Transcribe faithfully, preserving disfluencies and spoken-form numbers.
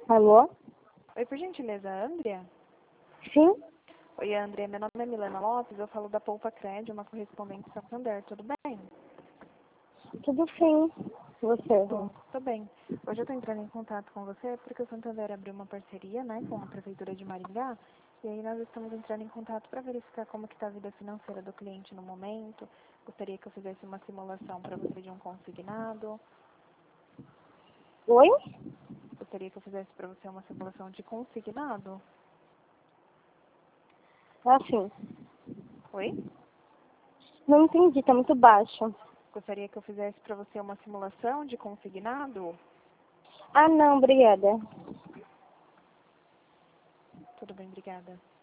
Alô? Oi, por gentileza, Andrea? Sim? Oi, Andrea, meu nome é Milena Lopes, eu falo da Poupa Cred, uma correspondente Santander, tudo bem? Tudo sim. Você? Bom, tô bem. Hoje eu tô entrando em contato com você porque o Santander abriu uma parceria, né, com a Prefeitura de Maringá, e aí nós estamos entrando em contato para verificar como que está a vida financeira do cliente no momento. Gostaria que eu fizesse uma simulação para você de um consignado. Oi? Gostaria que eu fizesse para você uma simulação de consignado. Assim. Oi? Não entendi, tá muito baixo. Gostaria que eu fizesse para você uma simulação de consignado. Ah, não, obrigada. Tudo bem, obrigada.